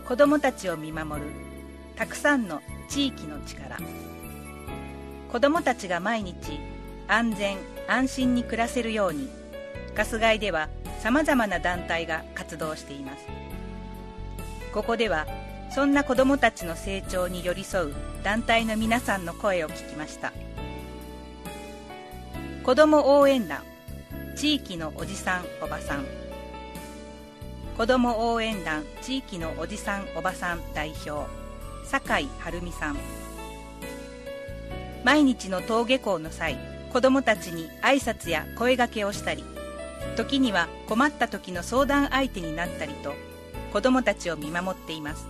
子どもたちを見守るたくさんの地域の力。子どもたちが毎日安全安心に暮らせるように、春日井ではさまざまな団体が活動しています。ここではそんな子どもたちの成長に寄り添う団体の皆さんの声を聞きました。子ども応援団地域のおじさんおばさん。子ども応援団地域のおじさんおばさん代表、酒井晴美さん。毎日の登下校の際、子どもたちに挨拶や声掛けをしたり、時には困った時の相談相手になったりと、子どもたちを見守っています。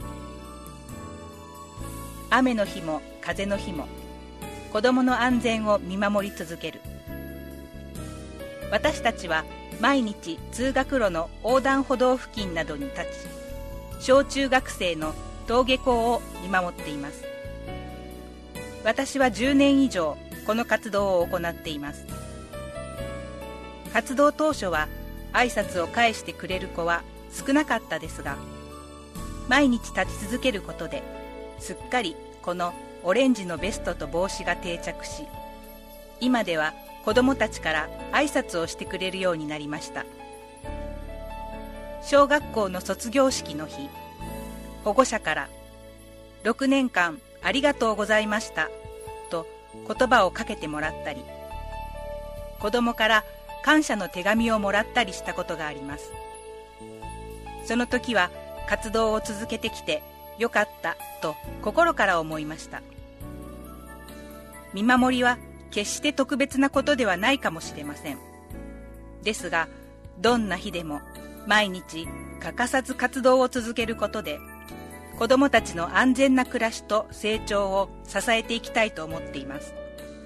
雨の日も風の日も子どもの安全を見守り続ける。私たちは毎日通学路の横断歩道付近などに立ち、小中学生の登下校を見守っています。私は10年以上この活動を行っています。活動当初は挨拶を返してくれる子は少なかったですが、毎日立ち続けることですっかりこのオレンジのベストと帽子が定着し、今では子どもたちから挨拶をしてくれるようになりました。小学校の卒業式の日、保護者から6年間ありがとうございましたと言葉をかけてもらったり、子どもから感謝の手紙をもらったりしたことがあります。その時は活動を続けてきてよかったと心から思いました。見守りは決して特別なことではないかもしれません。ですが、どんな日でも毎日欠かさず活動を続けることで、子どもたちの安全な暮らしと成長を支えていきたいと思っています。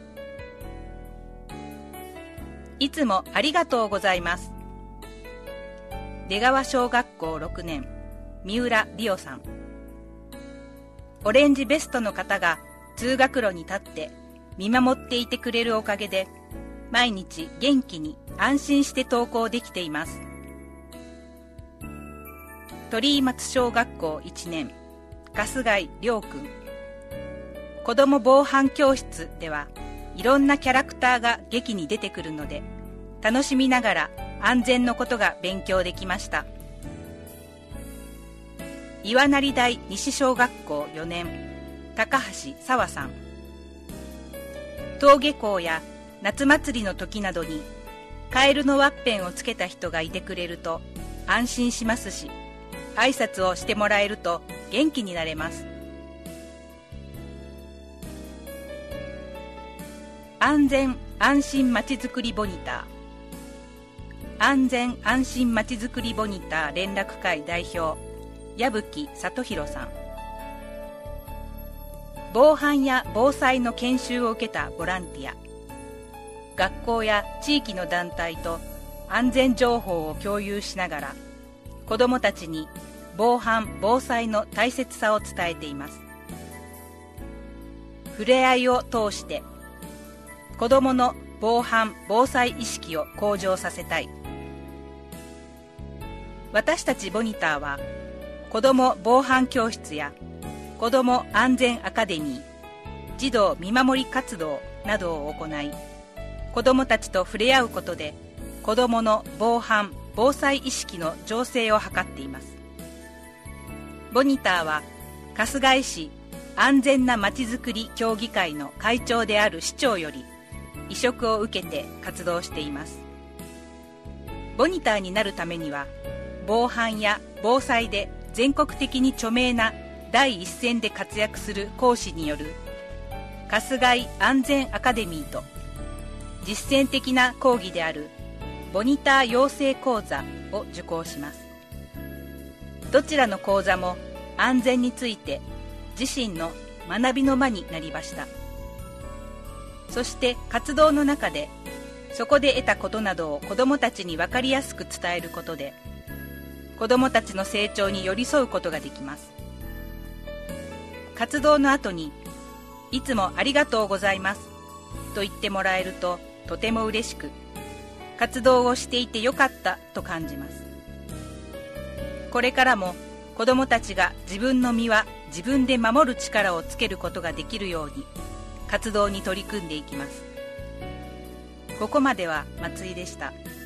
いつもありがとうございます。出川小学校6年、三浦理央さん。オレンジベストの方が通学路に立って見守っていてくれるおかげで、毎日元気に安心して登校できています。鳥居松小学校1年、春日井亮君。子ども防犯教室ではいろんなキャラクターが劇に出てくるので、楽しみながら安全のことが勉強できました。岩成台西小学校4年、高橋沙和さん。登下校や夏祭りの時などにカエルのワッペンをつけた人がいてくれると安心しますし、挨拶をしてもらえると元気になれます。安全安心まちづくりボニター。安全安心まちづくりボニター連絡会代表、矢吹聡弘さん。防犯や防災の研修を受けたボランティア。学校や地域の団体と安全情報を共有しながら、子どもたちに防犯・防災の大切さを伝えています。触れ合いを通して子どもの防犯・防災意識を向上させたい。私たちボニターは子ども防犯教室や子ども安全アカデミー、児童見守り活動などを行い、子どもたちと触れ合うことで子どもの防犯・防災意識の醸成を図っています。ボニターは春日井市安全なまちづくり協議会の会長である市長より委嘱を受けて活動しています。ボニターになるためには、防犯や防災で全国的に著名な第一線で活躍する講師による春日井安全アカデミーと、実践的な講義であるボニター養成講座を受講します。どちらの講座も安全について自身の学びの場になりました。そして活動の中でそこで得たことなどを子どもたちに分かりやすく伝えることで、子どもたちの成長に寄り添うことができます。活動の後にいつもありがとうございますと言ってもらえるととても嬉しく、活動をしていてよかったと感じます。これからも子どもたちが自分の身は自分で守る力をつけることができるように活動に取り組んでいきます。ここまでは松井でした。